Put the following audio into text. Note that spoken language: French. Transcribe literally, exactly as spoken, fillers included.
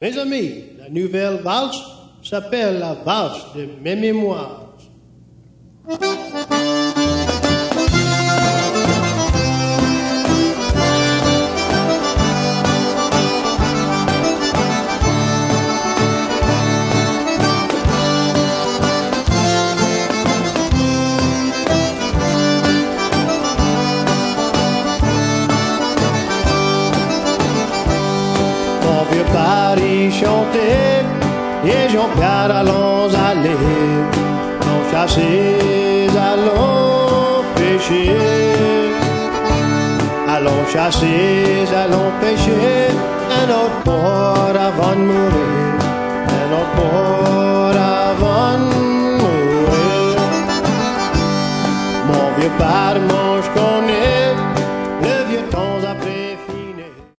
Mes amis, la nouvelle valse s'appelle la valse de mes mémoires. Mon vieux Paris chantait, et Jean-Pierre allons aller, allons chasser, allons pêcher, allons chasser, allons pêcher, un autre port avant de mourir, un autre port